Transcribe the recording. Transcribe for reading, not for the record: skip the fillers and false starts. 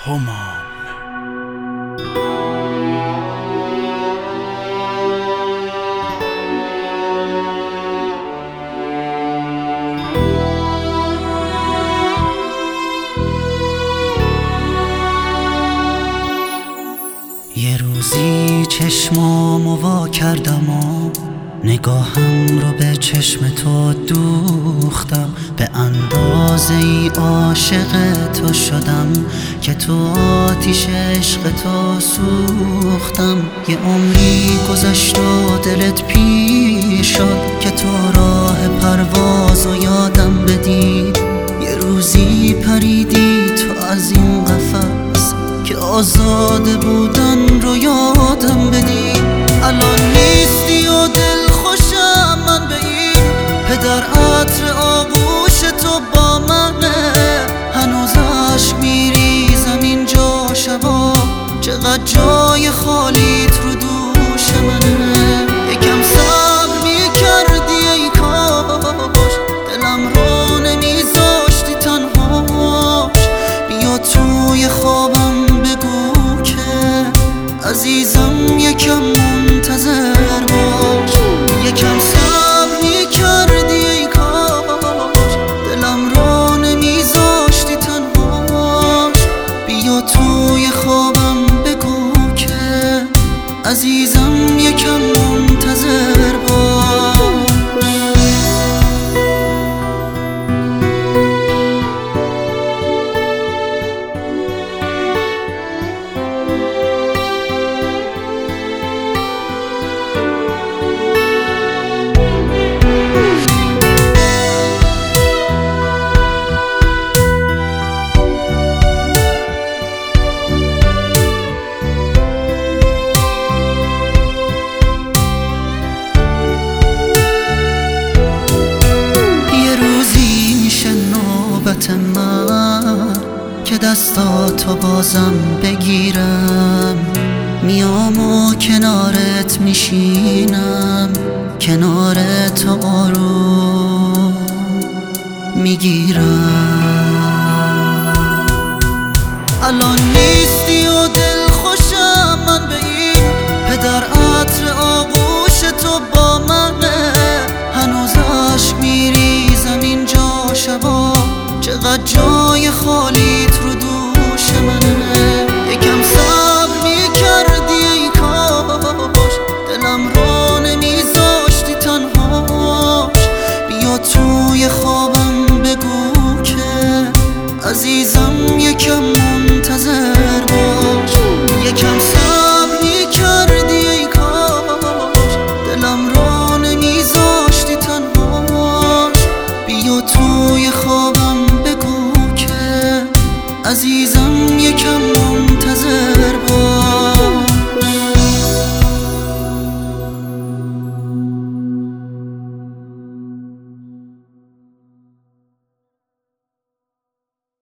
همان. یه روزی چشمامو وا کردم و نگاهم رو به چشم تو دوختم، به اندازه ای عاشق تو شدم که تو آتیش عشق تو سوختم. یه عمری گذشت و دلت پیر شد که تو راه پرواز و یادم بدی. یه روزی پریدی تو از این قفس که آزاده بودن رو یادم بدی. الان نیستی و دل خوشم من به این پدر عطر آغوش تو با منه. هنوز عشق میریزم اینجا شبا، چقدر جای خالیت رو دوش منه. یکم صبر میکردی ای کاش، دلم رو نمیذاشتی تنهاش. بیا توی خوابم بگو که عزیزم یکم منتظر باش. یکم صبر میکردی ای کاش، دلم رو نمیذاشتی تنهاش. بیا توی خوابم بگو که عزیزم یکم منتظر باش. من که دستاتو بازم بگیرم، میام و کنارت میشینم، کنار تو آروم میگیرم. الان نیستی و دل خوشم من به این پدر عطر آغوش تو با منه. هنوز عشق میریزم اینجا شبا، چقدر جای خالیت رو دوش منه. یکم صبر میکردی ای کاش، دلم رو نمیذاشتی تنهاش. بیا توی خوابم بگو که عزیزم یکم منتظر باش. یکم صبر میکردی ای کاش، دلم رو نمیذاشتی تنهاش. بیا توی خوابم بگو که عزیزم